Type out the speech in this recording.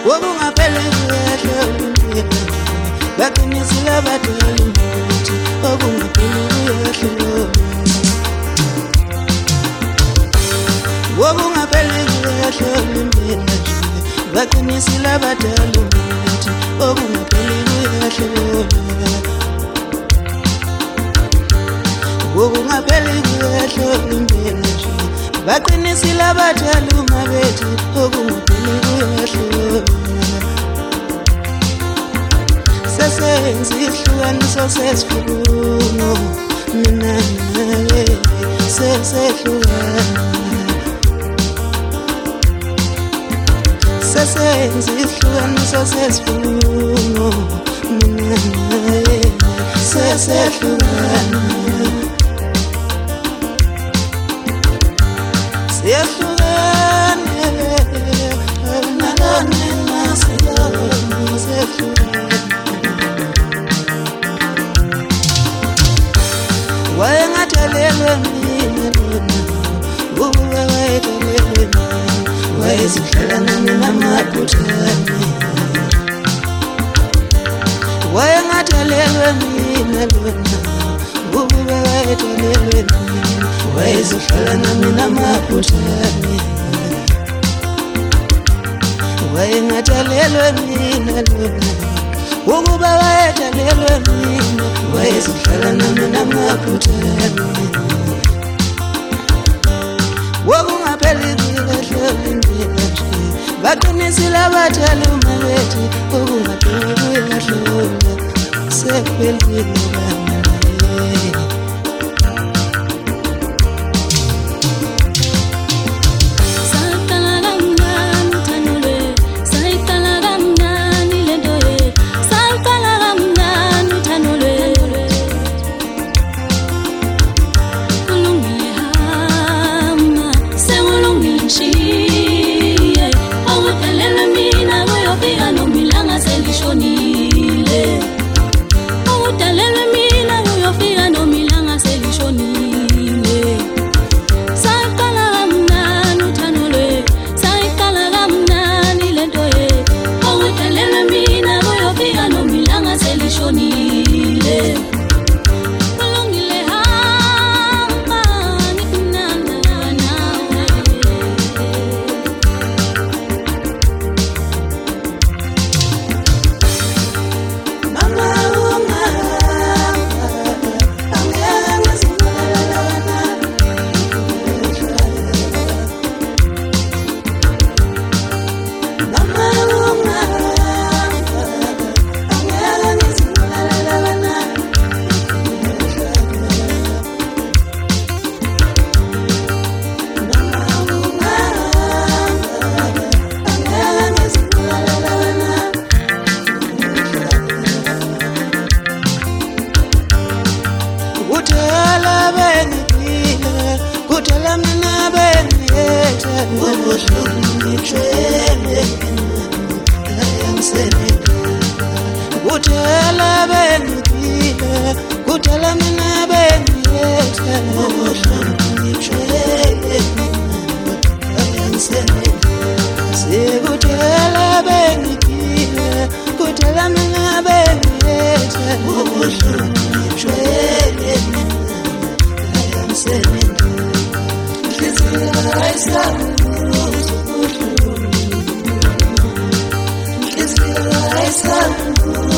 Wobungapheli kuyehla impilo baqinisile abadala ukuthi wobungapheli kuyehla wobungapheli kuyehla impilo baqinisile abadala ukuthi wobungapheli kuyehla wobungapheli kuyehla impilo baqinisile abadala umabethi wobungapheli kuyehla sesenza ihlukaniso sesifuno mina nawe sesehlukana sesenza ihlukaniso sesifuno mina nawe sesehlukana sehlukane nalone nasilone sehlukane wayengathelelwe mina lona ukuba wayethelelwe nami wayezihlalana mina maphutshane wayengathelelwe mina lona ukuba wayethelelwe nami wayezihlalana mina maphutshane wayengathelelwe mina lona ukuba wayethelelwe mina wayezihlalana mina maphutshane wokungapheli kuyehla impilo baqinisile abadala umabethi wokungapheli kuyehla sekuphelile kuthala mina beniyetha ubuhlungu kuthala beniyile kuthala mina beniyetha ubuhlungu sikuthala beniyile kuthala mina beniyetha ubuhlungu I